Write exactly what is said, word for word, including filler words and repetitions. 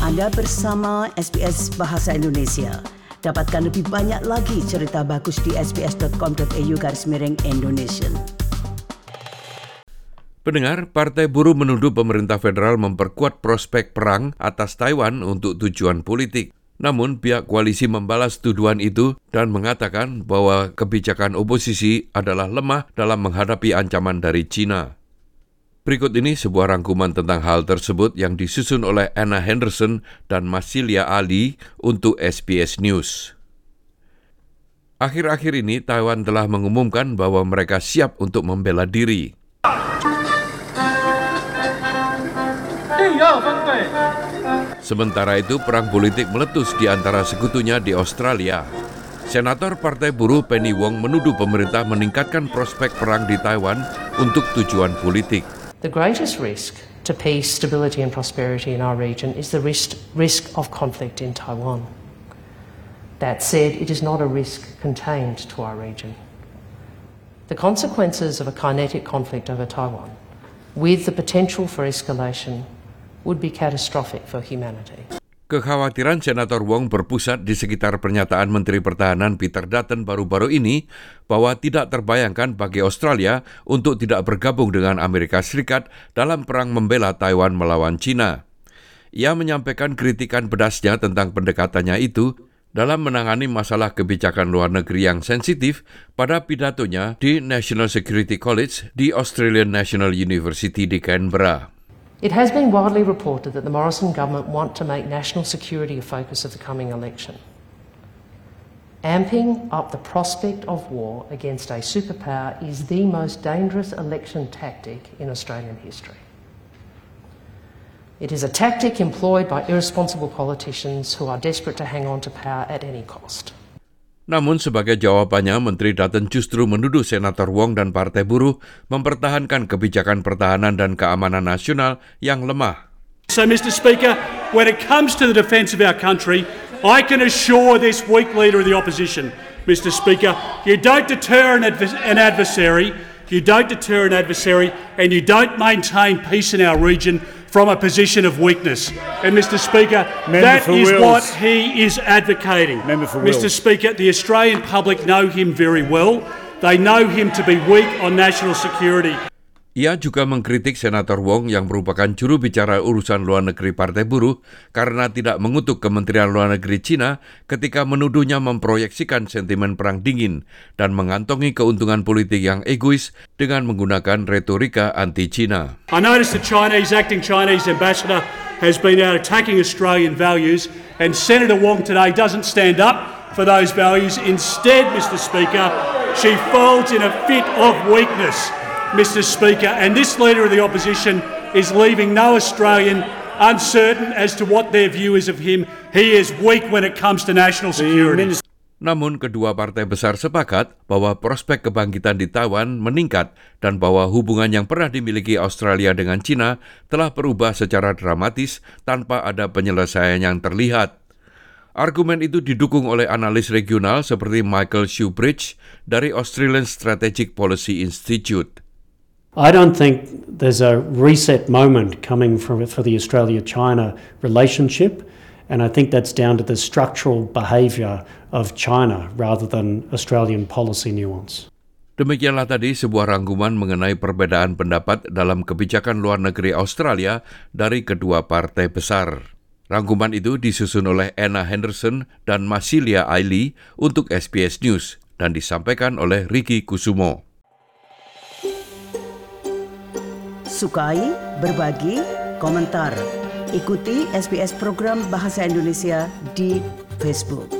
Anda bersama S B S Bahasa Indonesia. Dapatkan lebih banyak lagi cerita bagus di sbs.com.au garis miring Indonesia. Pendengar, Partai Buruh menuduh pemerintah federal memperkuat prospek perang atas Taiwan untuk tujuan politik. Namun, pihak koalisi membalas tuduhan itu dan mengatakan bahwa kebijakan oposisi adalah lemah dalam menghadapi ancaman dari China. Berikut ini sebuah rangkuman tentang hal tersebut yang disusun oleh Anna Henderson dan Masilia Ali untuk S B S News. Akhir-akhir ini, Taiwan telah mengumumkan bahwa mereka siap untuk membela diri. Sementara itu, perang politik meletus di antara sekutunya di Australia. Senator Partai Buruh Penny Wong menuduh pemerintah meningkatkan prospek perang di Taiwan untuk tujuan politik. The greatest risk to peace, stability and prosperity in our region is the risk, risk of conflict in Taiwan. That said, it is not a risk contained to our region. The consequences of a kinetic conflict over Taiwan, with the potential for escalation, would be catastrophic for humanity. Kekhawatiran Senator Wong berpusat di sekitar pernyataan Menteri Pertahanan Peter Dutton baru-baru ini bahwa tidak terbayangkan bagi Australia untuk tidak bergabung dengan Amerika Serikat dalam perang membela Taiwan melawan China. Ia menyampaikan kritikan pedasnya tentang pendekatannya itu dalam menangani masalah kebijakan luar negeri yang sensitif pada pidatonya di National Security College di Australian National University di Canberra. It has been widely reported that the Morrison government want to make national security a focus of the coming election. Amping up the prospect of war against a superpower is the most dangerous election tactic in Australian history. It is a tactic employed by irresponsible politicians who are desperate to hang on to power at any cost. Namun sebagai jawabannya, Menteri Dutton justru menuduh Senator Wong dan Partai Buruh mempertahankan kebijakan pertahanan dan keamanan nasional yang lemah. So, Mister Speaker, when it comes to the defence of our country, I can assure this weak leader of the opposition, Mister Speaker, you don't deter an, advers- an adversary, you don't deter an adversary, and you don't maintain peace in our region from a position of weakness. And Mister Speaker, Member that is Wills. What he is advocating. Mister Wills. Speaker, the Australian public know him very well. They know him to be weak on national security. Ia juga mengkritik Senator Wong yang merupakan juru bicara urusan luar negeri Partai Buruh karena tidak mengutuk Kementerian Luar Negeri China ketika menuduhnya memproyeksikan sentimen perang dingin dan mengantongi keuntungan politik yang egois dengan menggunakan retorika anti-China. I notice the Chinese acting Chinese ambassador has been out attacking Australian values, and Senator Wong today doesn't stand up for those values. Instead, Mister Speaker, she folds in a fit of weakness. Mister Speaker, and this leader of the opposition is leaving no Australian uncertain as to what their view is of him. He is weak when it comes to national security. Namun kedua partai besar sepakat bahwa prospek kebangkitan di Taiwan meningkat dan bahwa hubungan yang pernah dimiliki Australia dengan China telah berubah secara dramatis tanpa ada penyelesaian yang terlihat. Argumen itu didukung oleh analis regional seperti Michael Shoebridge dari Australian Strategic Policy Institute. I don't think there's a reset moment coming from for the Australia-China relationship, and I think that's down to the structural behaviour of China rather than Australian policy nuance. Demikianlah tadi sebuah rangkuman mengenai perbedaan pendapat dalam kebijakan luar negeri Australia dari kedua partai besar. Rangkuman itu disusun oleh Anna Henderson dan Masilia Ali untuk S B S News dan disampaikan oleh Ricky Kusumo. Sukai, berbagi, komentar. Ikuti S B S program Bahasa Indonesia di Facebook.